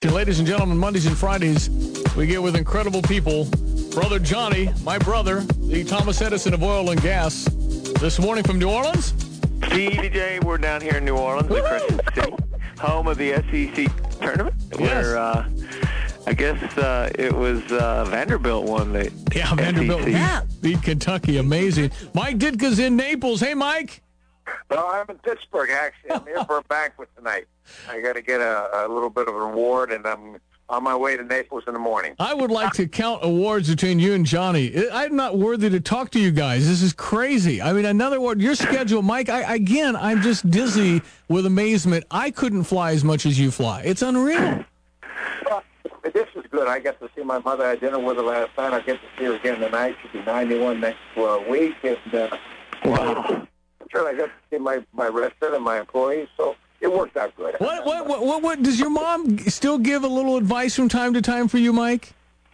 And ladies and gentlemen, Mondays and Fridays, we get with incredible people. Brother Johnny, my brother, the Thomas Edison of oil and gas. This morning from New Orleans. CDJ, we're down here in New Orleans, the Crescent City, home of the SEC tournament, where I guess it was Vanderbilt won the Vanderbilt beat Kentucky. Amazing. Mike Ditka's in Naples. Hey, Mike. Well, I'm in Pittsburgh, actually. I'm here for a banquet tonight. I got to get a little bit of a reward, and I'm on my way to Naples in the morning. I would like to count awards between you and Johnny. I'm not worthy to talk to you guys. This is crazy. I mean, another word, your schedule, Mike, I'm just dizzy with amazement. I couldn't fly as much as you fly. It's unreal. Well, this is good. I got to see my mother. I had dinner with her last night. I get to see her again tonight. She'll be 91 next week. And, Wow. Sure, I got to see my resident and my employees, so it worked out good. What does your mom still give a little advice from time to time for you, Mike?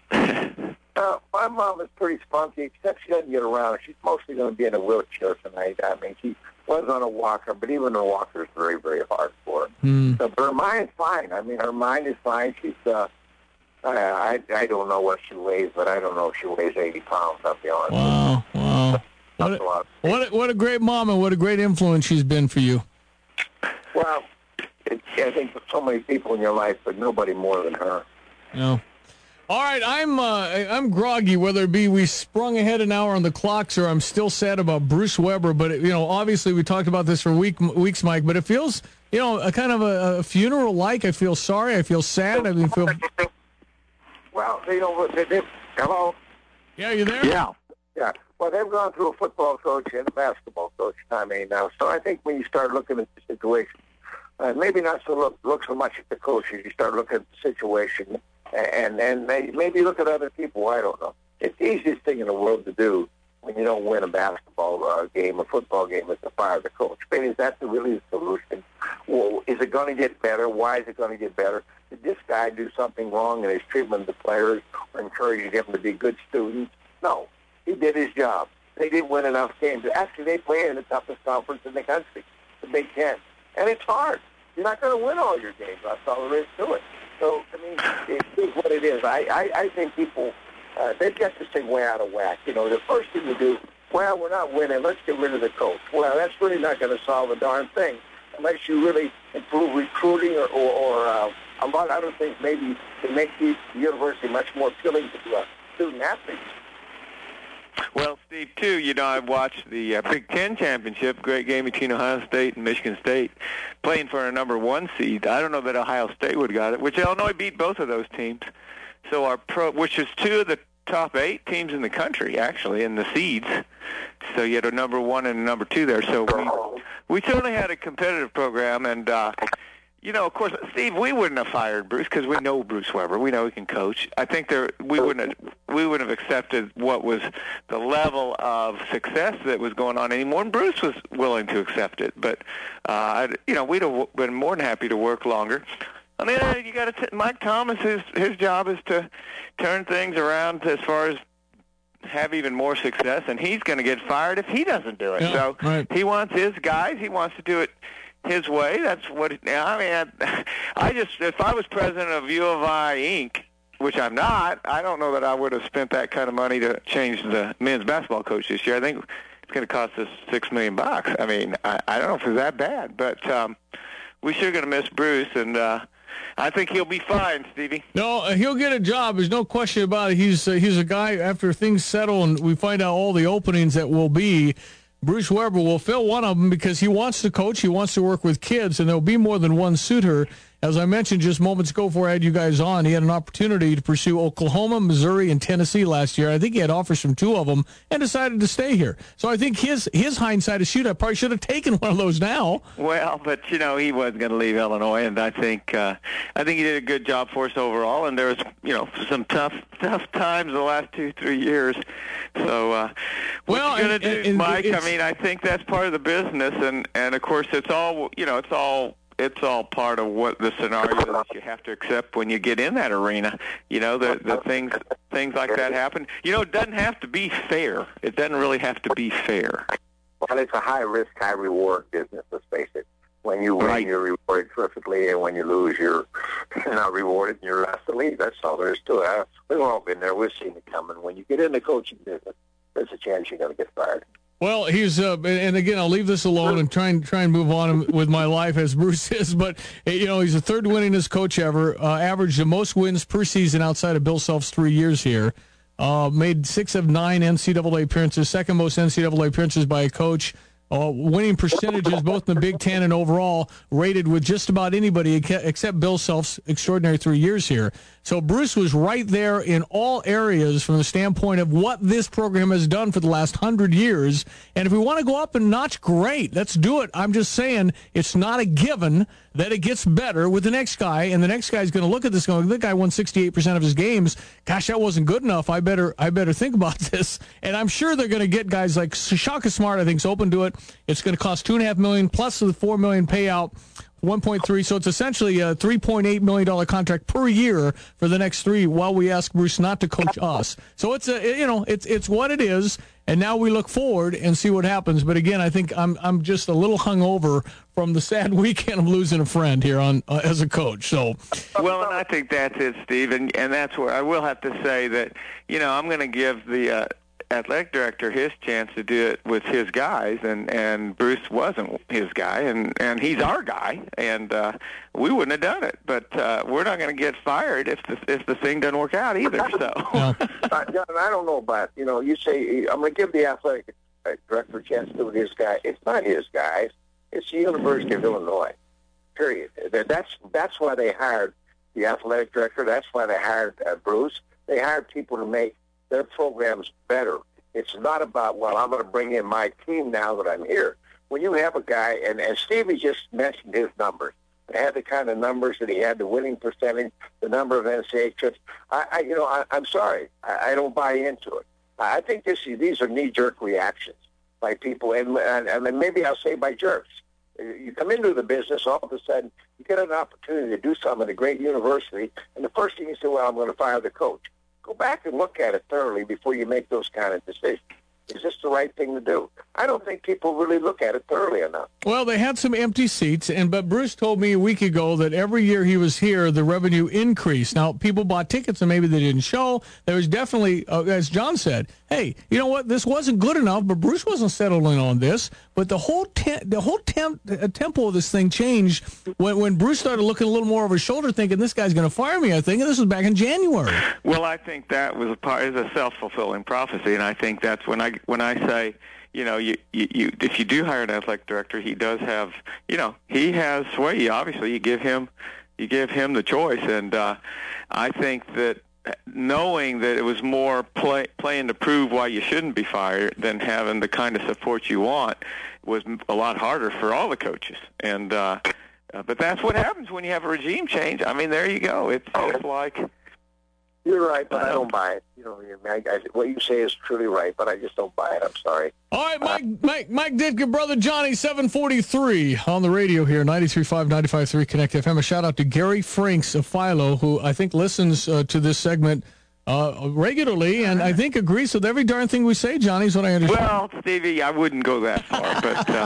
My mom is pretty spunky, except she doesn't get around. She's mostly going to be in a wheelchair tonight. I mean, she was on a walker, but even a walker is very, very hard for her. So, but her mind's fine. I mean, her mind is fine. She's, I don't know what she weighs, but I don't know if she weighs 80 pounds, I'll be honest. Wow. What a great mom and what a great influence she's been for you. Well, I think for so many people in your life, but nobody more than her. No. All right, I'm groggy, whether it be we sprung ahead an hour on the clocks or I'm still sad about Bruce Weber. But, obviously we talked about this for weeks, Mike, but it feels, a kind of a funeral-like. I feel sorry. I feel sad. Well, hello? Yeah, you there? Yeah. Well, they've gone through a football coach and a basketball coach time now. So I think when you start looking at the situation, maybe not look so much at the coaches, you start looking at the situation and maybe look at other people. I don't know. It's the easiest thing in the world to do when you don't win a basketball game, a football game, is to fire the coach. But is that really the solution? Well, is it going to get better? Why is it going to get better? Did this guy do something wrong in his treatment of the players or encouraging them to be good students? No. He did his job. They didn't win enough games. Actually, they play in the toughest conference in the country, the Big Ten. And it's hard. You're not going to win all your games. That's all there is to it. So, I mean, it is what it is. I think people, they've got this thing way out of whack. The first thing to do, well, we're not winning. Let's get rid of the coach. Well, that's really not going to solve a darn thing unless you really improve recruiting or a lot of other things maybe to make the university much more appealing to student athletes. Well, Steve, too, I've watched the Big Ten championship, great game between Ohio State and Michigan State, playing for a number 1 seed. I don't know that Ohio State would have got it, which Illinois beat both of those teams. So which is 2 of the top 8 teams in the country, actually, in the seeds. So you had a number 1 and a number 2 there. So we certainly had a competitive program, and of course, Steve, we wouldn't have fired Bruce because we know Bruce Weber. We know he can coach. I think we wouldn't have accepted what was the level of success that was going on anymore. And Bruce was willing to accept it, but we'd have been more than happy to work longer. I mean, you got to Mike Thomas. His job is to turn things around as far as have even more success, and he's going to get fired if he doesn't do it. Yeah, so right. He wants his guys. He wants to do it his way. That's what. If I was president of U of I Inc., which I'm not, I don't know that I would have spent that kind of money to change the men's basketball coach this year. I think it's going to cost us $6 million. I mean, I don't know if it's that bad, but we're sure going to miss Bruce, and I think he'll be fine, Stevie. No, he'll get a job. There's no question about it. He's a guy, after things settle and we find out all the openings that will be, Bruce Weber will fill one of them because he wants to coach, he wants to work with kids, and there'll be more than one suitor. As I mentioned just moments ago before I had you guys on, he had an opportunity to pursue Oklahoma, Missouri, and Tennessee last year. I think he had offers from 2 of them and decided to stay here. So I think his hindsight is shoot, I probably should have taken one of those now. Well, but, he wasn't going to leave Illinois, and I think he did a good job for us overall, and there was, some tough times the last 2-3 years. So what you going to do, Mike? I mean, I think that's part of the business, and of course, it's all part of what the scenario that you have to accept when you get in that arena. The things like that happen. It doesn't have to be fair. It doesn't really have to be fair. Well, it's a high-risk, high-reward business, let's face it. When you win, you're rewarded terrifically, and when you lose, you're not rewarded, and you're asked to leave. That's all there is to it. We've all been there. We've seen it coming. When you get in the coaching business, there's a chance you're going to get fired. Well, he's and again, I'll leave this alone and try and move on with my life as Bruce is. But he's the third winningest coach ever. Averaged the most wins per season outside of Bill Self's 3 years here. Made 6 of 9 NCAA appearances, second most NCAA appearances by a coach. Winning percentages both in the Big Ten and overall, rated with just about anybody except Bill Self's extraordinary 3 years here. So Bruce was right there in all areas from the standpoint of what this program has done for the last 100 years. And if we want to go up a notch, great, let's do it. I'm just saying it's not a given that it gets better with the next guy, and the next guy's going to look at this going, that guy won 68% of his games. Gosh, that wasn't good enough. I better think about this. And I'm sure they're going to get guys like Shaka Smart, I think, is open to it. It's going to cost $2.5 million plus the $4 million payout, 1.3. So it's essentially a $3.8 million contract per year for the next 3 while we ask Bruce not to coach us. So it's it's what it is. And now we look forward and see what happens. But again, I think I'm just a little hungover from the sad weekend of losing a friend here on as a coach. So, well, and I think that's it, Steve, and that's where I will have to say that I'm going to give the athletic director his chance to do it with his guys, and Bruce wasn't his guy, and he's our guy, and we wouldn't have done it. But we're not going to get fired if the thing doesn't work out either. So, John, I don't know about you say I'm going to give the athletic director a chance to do it with his guy. It's not his guys. It's the University of Illinois. Period. That's why they hired the athletic director. That's why they hired Bruce. They hired people to make their programs better. It's not about, I'm going to bring in my team now that I'm here. When you have a guy, and Stevie just mentioned his numbers. They had the kind of numbers that he had, the winning percentage, the number of NCAA trips. I'm sorry. I don't buy into it. I think these are knee-jerk reactions by people, and maybe I'll say by jerks. You come into the business, all of a sudden, you get an opportunity to do something at a great university, and the first thing you say, I'm going to fire the coach. Go back and look at it thoroughly before you make those kind of decisions. Is this the right thing to do? I don't think people really look at it thoroughly enough. Well, they had some empty seats, but Bruce told me a week ago that every year he was here, the revenue increased. Now, people bought tickets and maybe they didn't show. There was definitely, as John said, hey, you know what? This wasn't good enough, but Bruce wasn't settling on this. But the whole tempo of this thing changed when Bruce started looking a little more over his shoulder, thinking this guy's going to fire me. I think, and this was back in January. Well, I think that was is a self-fulfilling prophecy, and I think that's when I say, you if you do hire an athletic director, he does have, he has sway. Obviously, you give him the choice, and I think that knowing that it was more playing to prove why you shouldn't be fired than having the kind of support you want was a lot harder for all the coaches. And but that's what happens when you have a regime change. I mean, there you go. It's like. You're right, but I don't buy it. What you say is truly right, but I just don't buy it. I'm sorry. All right, Mike Ditka, Brother Johnny, 743 on the radio here, 93.5, 95.3 Connect FM. A shout-out to Gary Franks of Philo, who I think listens to this segment regularly, and I think agrees with every darn thing we say, Johnny, is what I understand. Well, Stevie, I wouldn't go that far,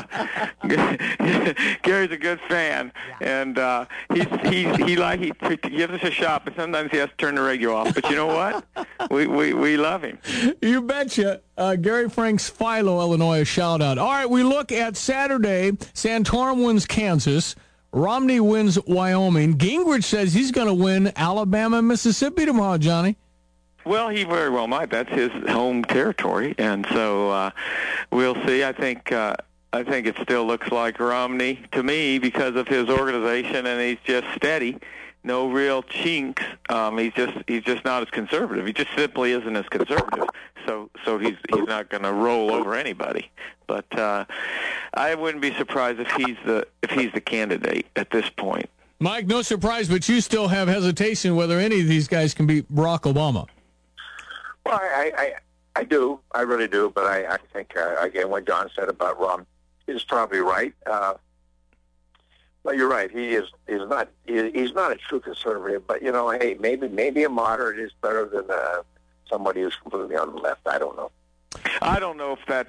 but Gary's a good fan, and he gives us a shot, but sometimes he has to turn the radio off. But you know what? We love him. You betcha. Gary Franks, Philo, Illinois, a shout-out. All right, we look at Saturday. Santorum wins Kansas. Romney wins Wyoming. Gingrich says he's going to win Alabama and Mississippi tomorrow, Johnny. Well, he very well might. That's his home territory, and so we'll see. I think it still looks like Romney to me because of his organization, and he's just steady. No real chinks. He's just not as conservative. He just simply isn't as conservative. So he's not going to roll over anybody. But I wouldn't be surprised if he's the candidate at this point. Mike, no surprise, but you still have hesitation whether any of these guys can beat Barack Obama. Well, I do. I really do. But I think, again, what John said about Rom is probably right. But you're right. He's not a true conservative. But, hey, maybe a moderate is better than somebody who's completely on the left. I don't know. I don't know if that's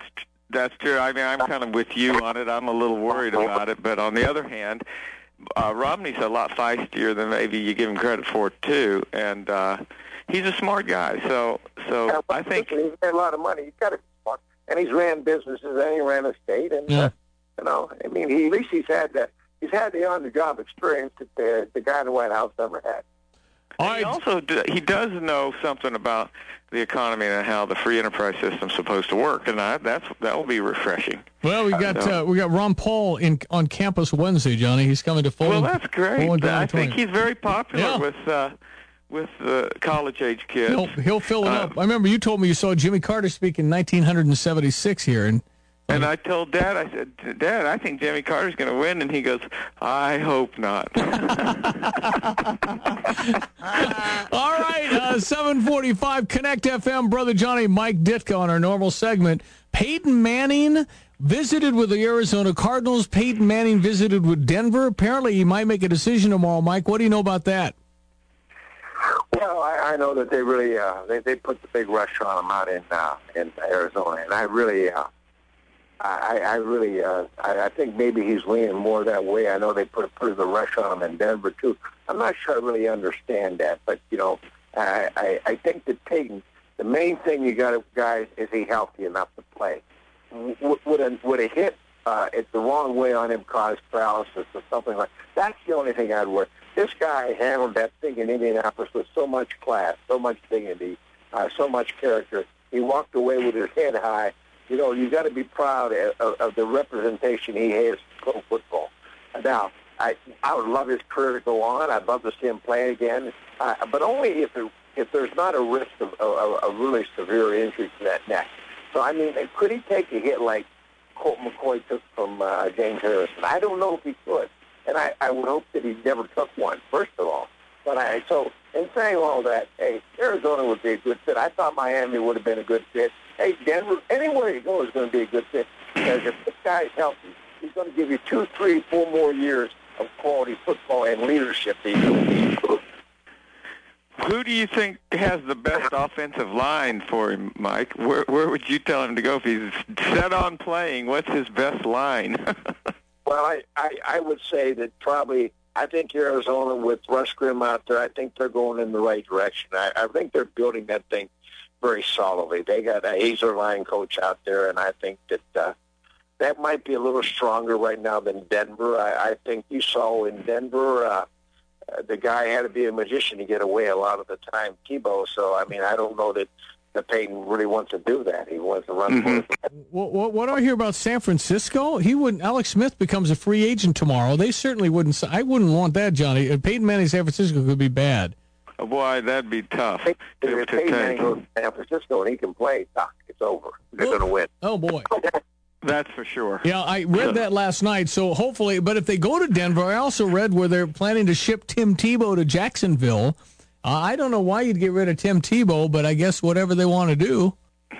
That's true. I mean, I'm kind of with you on it. I'm a little worried about it. But on the other hand, Romney's a lot feistier than maybe you give him credit for, too. And he's a smart guy. So I think he's got a lot of money. He's got to be smart. And he's ran businesses and he ran a state. And, I mean, at least he's had the on-the-job experience that the guy in the White House never had. He also he does know something about the economy and how the free enterprise system's supposed to work, and that will be refreshing. Well, we got Ron Paul on campus Wednesday, Johnny. He's coming to Fulton. Well, that's great. I think he's very popular with college-age kids. He'll fill it up. I remember you told me you saw Jimmy Carter speak in 1976 here, and I told Dad, I said, Dad, I think Jimmy Carter's going to win. And he goes, I hope not. All right, 745 Connect FM, Brother Johnny, Mike Ditka on our normal segment. Peyton Manning visited with the Arizona Cardinals. Peyton Manning visited with Denver. Apparently he might make a decision tomorrow. Mike, what do you know about that? Well, I know that they really they put the big rush on him out in Arizona, and I think maybe he's leaning more that way. I know they put a pretty good rush on him in Denver too. I'm not sure I really understand that, but I think that Peyton, the main thing you got to, guys, is he healthy enough to play? Would a hit it's the wrong way on him cause paralysis or something like that? That's the only thing I'd worry. This guy handled that thing in Indianapolis with so much class, so much dignity, so much character. He walked away with his head high. You got to be proud of the representation he has in pro football. Now, I would love his career to go on. I'd love to see him play again, but only if there's not a risk of a really severe injury to that neck. So, I mean, could he take a hit like Colt McCoy took from James Harrison? I don't know if he could, and I would hope that he never took one, first of all. But so in saying all that, hey, Arizona would be a good fit. I thought Miami would have been a good fit. Hey, Denver, anywhere you go is going to be a good fit. Because if this guy's healthy, he's going to give you 2, 3, 4 more years of quality football and leadership. Who do you think has the best offensive line for him, Mike? Where would you tell him to go if he's set on playing? What's his best line? Well, I would say that probably, I think Arizona with Russ Grimm out there, I think they're going in the right direction. I think they're building that thing very solidly. They got a Hazer line coach out there, and I think that that might be a little stronger right now than Denver. I think you saw in Denver, the guy had to be a magician to get away a lot of the time, Tebow. So, I mean, I don't know that Peyton really wants to do that. He wants to run for it. What do I hear about San Francisco? Alex Smith becomes a free agent tomorrow. They certainly wouldn't. I wouldn't want that, Johnny. Peyton Manning, San Francisco could be bad. Oh, boy, that'd be tough. If Peyton Manning goes to San Francisco and he can play, it's over. They're going to win. Oh, boy. That's for sure. Yeah, I read that last night, so hopefully. But if they go to Denver, I also read where they're planning to ship Tim Tebow to Jacksonville. I don't know why you'd get rid of Tim Tebow, but I guess whatever they want to do.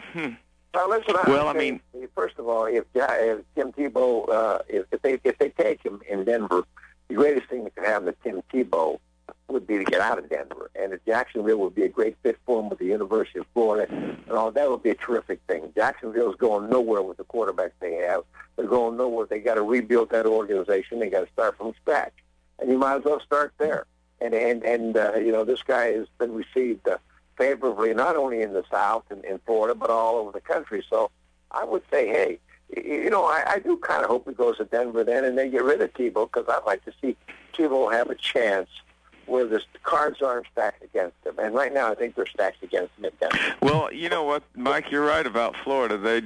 Listen, first of all, if Tim Tebow, if they take him in Denver, the greatest thing that could happen to Tim Tebow would be to get out of Denver, and if Jacksonville would be a great fit for him with the University of Florida, and all that would be a terrific thing. Jacksonville's going nowhere with the quarterback they have. They're going nowhere. They got to rebuild that organization. They got to start from scratch, and you might as well start there. And this guy has been received favorably not only in the South and in Florida, but all over the country. So I would say, hey, I do kind of hope he goes to Denver then, and they get rid of Tebow, because I'd like to see Tebow have a chance where the cards aren't stacked against him. And right now I think they're stacked against him at Denver. Well, you know what, Mike, you're right about Florida. They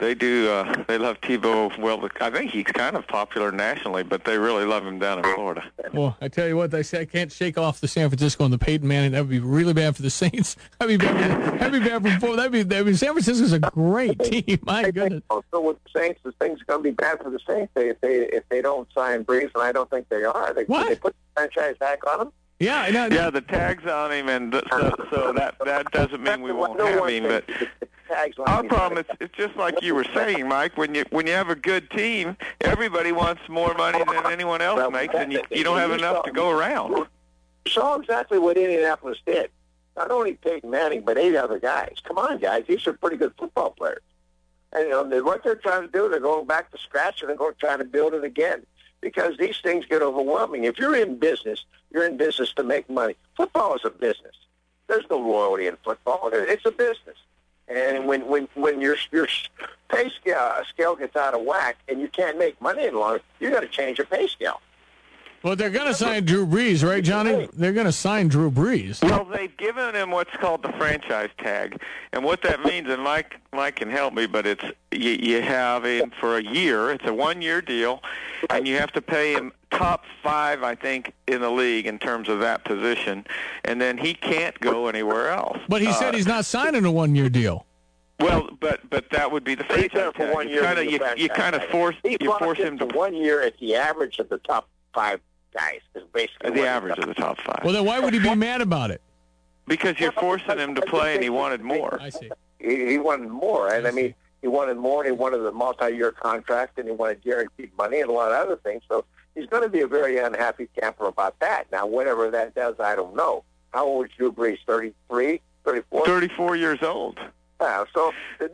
love Tebow. Well, I think he's kind of popular nationally, but they really love him down in Florida. Well, I tell you what, they say I can't shake off the San Francisco and the Peyton Manning. That would be really bad for the Saints. That'd be bad for San Francisco's a great team. My goodness. So with the Saints, the thing's going to be bad for the Saints if they don't sign Brees, and I don't think they are. They put the franchise back on him. Yeah, the tag's on him, and so that doesn't mean we won't have him. But our problem is, it's just like you were saying, Mike. When you have a good team, everybody wants more money than anyone else makes, and you don't have enough to go around. You saw exactly what Indianapolis did. Not only Peyton Manning, but 8 other guys. Come on, guys, these are pretty good football players. And what they're trying to do, they're going back to scratch and they're going to try to build it again because these things get overwhelming. If you're in business to make money. Football is a business. There's no loyalty in football. It's a business. And when your pay scale gets out of whack and you can't make money any longer, you got to change your pay scale. Well, they're going to sign Drew Brees, right, Johnny? They're going to sign Drew Brees. Well, they've given him what's called the franchise tag, and what that means, and Mike can help me, but it's you have him for a year. It's a 1-year deal, and you have to pay him top 5, I think, in the league in terms of that position, and then he can't go anywhere else. But he said he's not signing a 1-year deal. Well, but that would be the franchise tag. 1 year. You kind of force him to 1 year at the average of the top 5 guys. Is basically the average of the top 5. Well, then why would he be mad about it? Because you're forcing him to play, and he wanted more. I see. He wanted more, and I mean, he wanted more, and he wanted a multi-year contract, and he wanted guaranteed money and a lot of other things. So he's going to be a very unhappy camper about that. Now, whatever that does, I don't know. How old is Drew Brees? 33, 34? 34 years old. So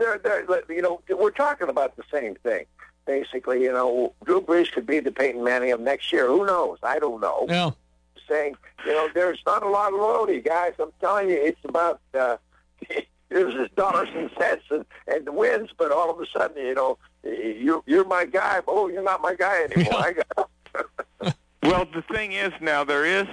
we're talking about the same thing. Basically, Drew Brees could be the Peyton Manning of next year. Who knows? I don't know. Yeah. Saying, there's not a lot of loyalty, guys. I'm telling you, it's about there's dollars and cents and the wins, but all of a sudden, you're my guy. Oh, you're not my guy anymore. Yeah. Well, the thing is now there is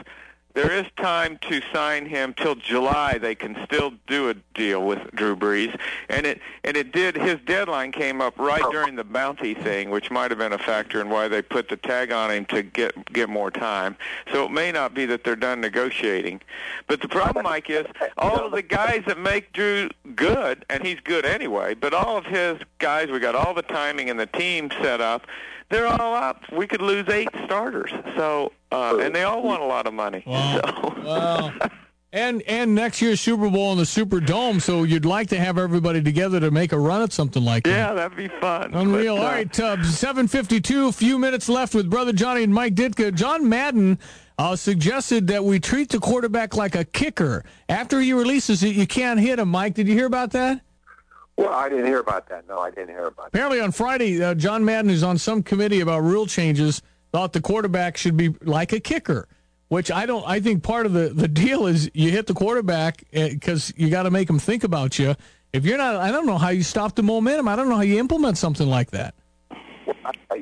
time to sign him till July. They can still do a deal with Drew Brees, and it did. His deadline came up right during the bounty thing, which might have been a factor in why they put the tag on him to get more time. So it may not be that they're done negotiating, but the problem, Mike, is all of the guys that make Drew good, and he's good anyway. But all of his guys, we got all the timing and the team set up. They're all up. We could lose 8 starters. So, and they all want a lot of money. Wow. So. Wow. And next year's Super Bowl in the Superdome, so you'd like to have everybody together to make a run at something like that. Yeah, that'd be fun. Unreal. All right, 7:52, a few minutes left with Brother Johnny and Mike Ditka. John Madden suggested that we treat the quarterback like a kicker. After he releases it, you can't hit him. Mike, did you hear about that? Well, I didn't hear about that. No, I didn't hear about that. Apparently on Friday, John Madden, who's on some committee about rule changes, thought the quarterback should be like a kicker, which I think part of the deal is you hit the quarterback because you got to make him think about you. If you're not, I don't know how you stop the momentum. I don't know how you implement something like that. Well,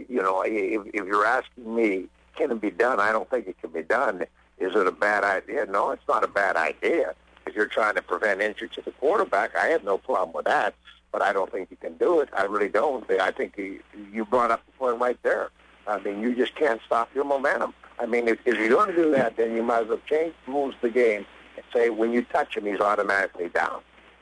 if you're asking me, can it be done? I don't think it can be done. Is it a bad idea? No, it's not a bad idea. If you're trying to prevent injury to the quarterback, I have no problem with that, but I don't think you can do it. I really don't. I think you brought up the point right there. I mean, you just can't stop your momentum. I mean, if you're going to do that, then you might as well change the rules of the game and say when you touch him, he's automatically down.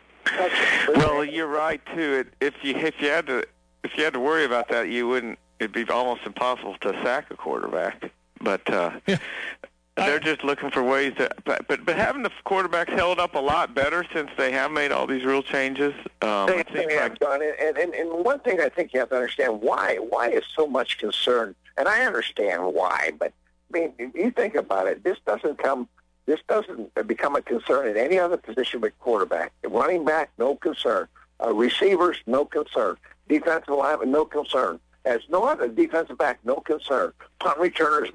Well, you're right too. If you had to worry about that, you wouldn't. It'd be almost impossible to sack a quarterback. But yeah. They're just looking for ways to. But having the quarterbacks held up a lot better since they have made all these rule changes. It seems like. And one thing I think you have to understand why is so much concern, and I understand why, but I mean, if you think about it, this doesn't become a concern in any other position but quarterback. Running back, no concern. Receivers, no concern. Defensive lineman, no concern. As no other defensive back, no concern. Punt returners,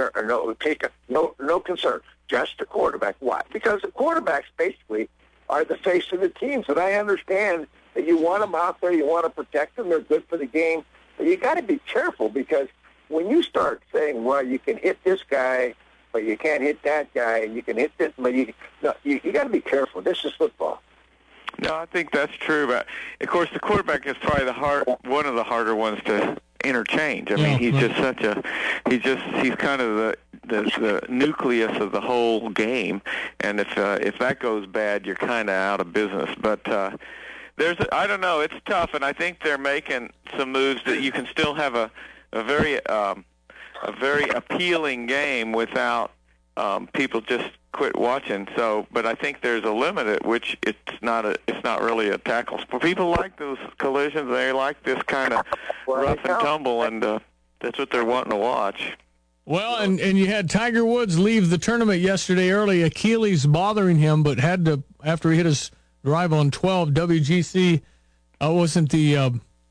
no concern. Just the quarterback. Why? Because the quarterbacks basically are the face of the team. So I understand that you want them out there, you want to protect them, they're good for the game. But you got to be careful because when you start saying, well, you can hit this guy, but you can't hit that guy, and you can hit this, but you got to be careful. This is football. No, I think that's true, but of course the quarterback is probably one of the harder ones to interchange. I mean, he's just he's kind of the nucleus of the whole game, and if that goes bad, you're kind of out of business. But I don't know, it's tough, and I think they're making some moves that you can still have a very appealing game without people just quit watching. So, but I think there's a limit at which it's not really a tackle sport. People like those collisions. They like this kind of rough and tumble, and that's what they're wanting to watch. Well, and you had Tiger Woods leave the tournament yesterday early. Achilles bothering him, but had to after he hit his drive on 12. WGC wasn't the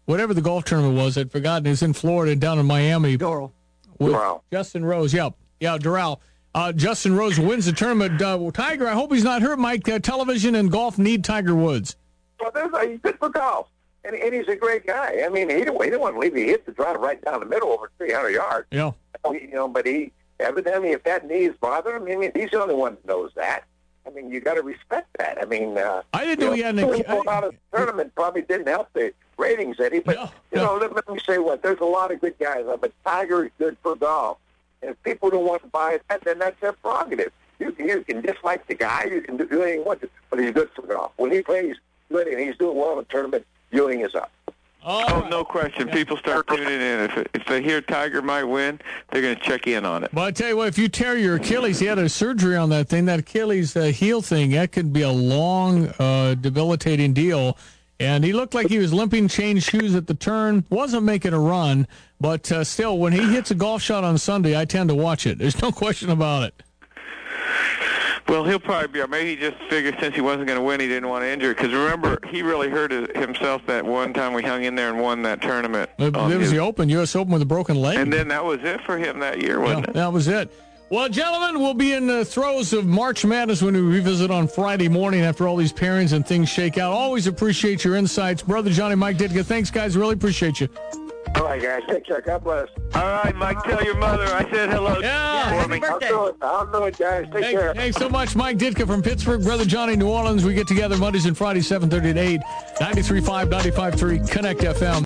whatever the golf tournament was. I'd forgotten. It was in Florida, down in Miami. Doral. With Justin Rose. Yeah, Doral. Justin Rose wins the tournament. Tiger, I hope he's not hurt, Mike. Television and golf need Tiger Woods. Well, he's good for golf, and he's a great guy. I mean, he didn't want to leave. He hit the drive right down the middle over 300 yards. Yeah. But he evidently, if that knee is bothering him, he's the only one that knows that. I mean, you got to respect that. I mean, I didn't know he had an out of the tournament probably didn't help the ratings, Eddie. But let me say what there's a lot of good guys, but Tiger is good for golf. And if people don't want to buy it, then that's their prerogative. You can dislike the guy, you can do anything you want to, but he's good for golf. When he plays good and he's doing well in the tournament, viewing is up. Oh, no question. People start tuning in. If they hear Tiger might win, they're going to check in on it. But I tell you what, if you tear your Achilles, he had a surgery on that thing, that Achilles heel thing, that could be a long, debilitating deal. And he looked like he was limping, changed shoes at the turn, wasn't making a run, but still, when he hits a golf shot on Sunday, I tend to watch it. There's no question about it. Well, he'll probably be. Maybe he just figured since he wasn't going to win, he didn't want to injure it. Because remember, he really hurt himself that one time we hung in there and won that tournament. It was the Open, U.S. Open with a broken leg. And then that was it for him that year, wasn't it? That was it. Well, gentlemen, we'll be in the throes of March Madness when we revisit on Friday morning after all these pairings and things shake out. Always appreciate your insights. Brother Johnny, Mike Ditka, thanks, guys. Really appreciate you. All right, guys. Take care. God bless. All right, Mike, tell your mother I said hello. Happy birthday. I'll do it, guys. Take care. Thanks so much, Mike Ditka from Pittsburgh. Brother Johnny, New Orleans. We get together Mondays and Fridays, 7:30 to 8, 93.5, 95.3, Connect FM.